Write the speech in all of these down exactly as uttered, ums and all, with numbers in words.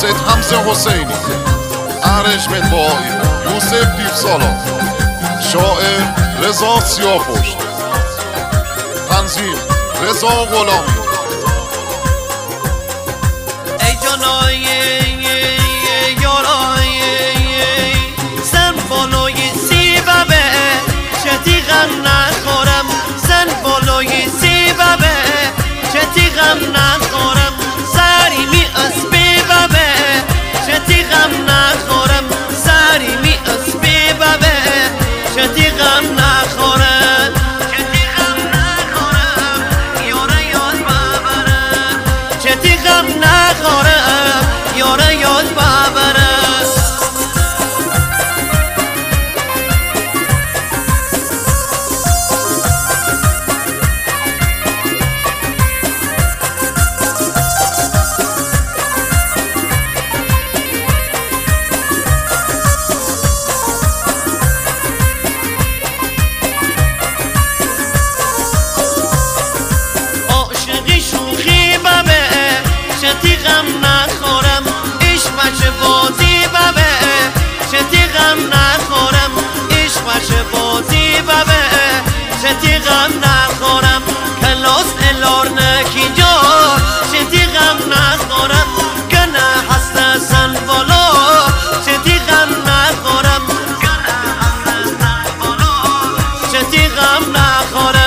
سید حمزه حسینی، ارنجمنت با یوسف دیوسالار، شاعر رضا سیاه‌پشت، تنظیم رضا غلامی. ای جانای یارای زن بالای سیببه چتی غم نخورم، زن بالای سیببه چتی غم نخورم، سری می اسبی ببه چتی غم نخورم، سری می اسبی ببه چتی غم نخورم، چتی غم نخورم یاره یاد ببرم، چتی غم نخورم یاره یاد ببرم. چتی غم نخورم عشق بچه بازی ببه، چتی غم نخورم عشق بچه بازی ببه، چتی غم نخورم کلاس الار نکی جا، چتی غم نخورم کنه هست سن بالا، چتی غم نخورم کنه هست سن بالا، چتی غم نخورم.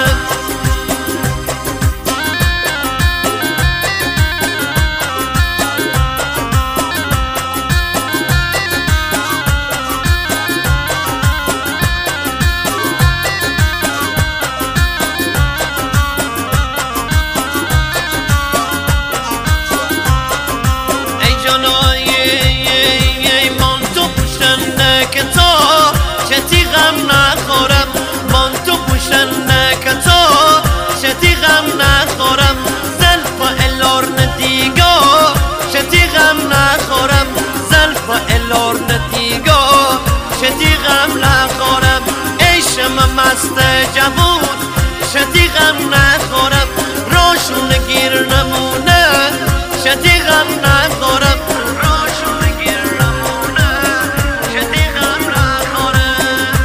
چتی غم نخورم من تو پوشن کتا، چتی غم نخورم زلفا الار ندیگا، چتی غم نخورم زلفا الار ندیگا، چتی غم نخورم عشم مست جوون، چتی غم نخورم روشون گیر نمونه، چتی غم نخورم روشون گیر نمونه، چتی غم نخورم.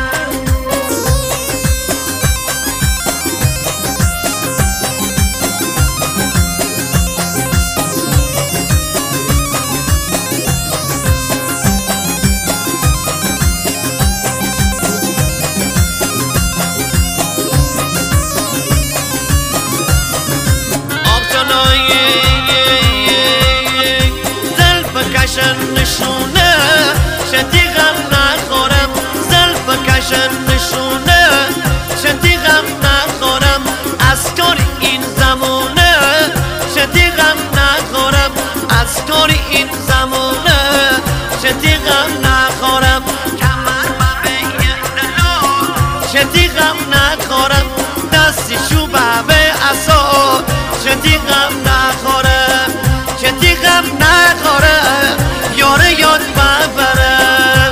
نشونه چتی غم نخورم، زلف کشن نشونه چتی غم نخورم، از کار این زمونه چتی غم نخورم، از کار این زمونه چتی غم نخورم، کمر برای دلو چتی غم نخورم، دستی شوبه به عصا چتی غم نخورم، چتی غم نخورم یاره یاد ببرم.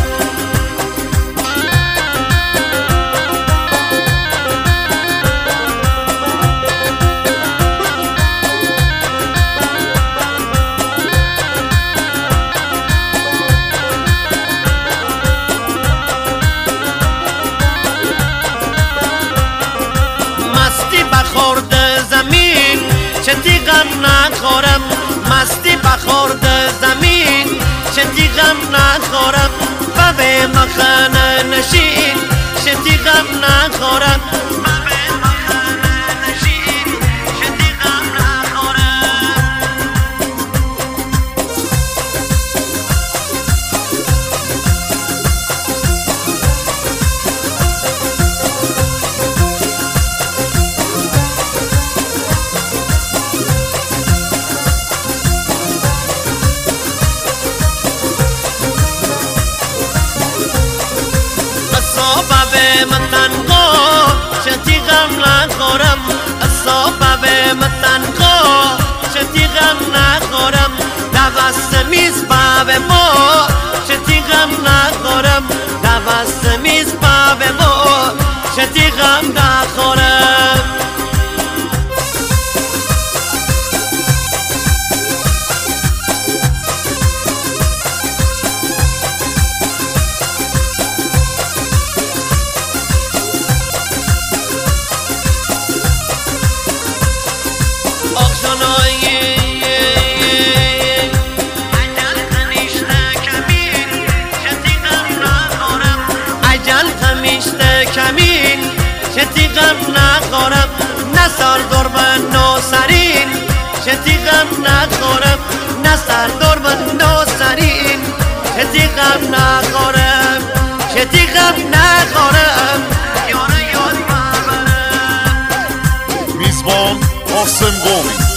مستی بخورده زمین چتی غم نخورم، مستی بخورده زمین چتی غم نخورم، و به مخانه نشین چتی غم نخورم، و به مخانه نشین چتی غم نخورم. چتی غم نخورم اصابه متنقا، چتی غم نخورم دوست میز باب ما، چتی غم نخورم دوست میز باب ما، چتی غم نخورم. من نازنین کتی غم نخورم کتی غم نخورم یاره یاد ببرم میزبان قاسم قومی